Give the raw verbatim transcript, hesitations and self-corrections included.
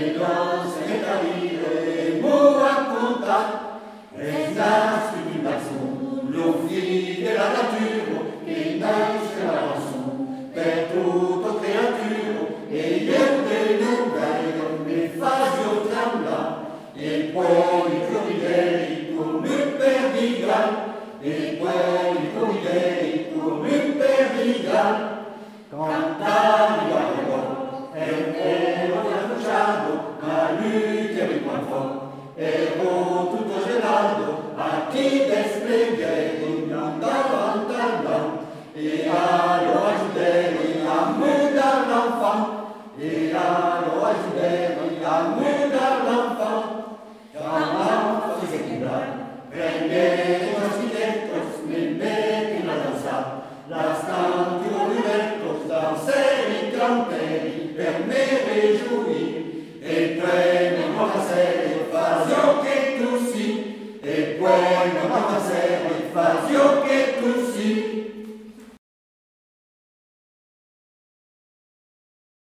danse est arrivée, mot à contact, les instruments du maçon, l'offre de la nature, qui naissent de la rançon, vers toute créature, et il y a des nouvelles, les phases au tremblant, et poi i corrideri come per digal, e poi i corrideri come per digal, cantavi a quello, e ero fiancucciato, ma lui che mi quanto, ero tutto gelato, a chi despleghe, non davanti all'anno, e allo aggiuderi a me dall'enfant, e allo aggiuderi a me dall'enfant. Chiamava si sentiva, prendere i nostri dettos, mi metti la danza, la stanti un rivetto, danseri, tramperi, per me regiù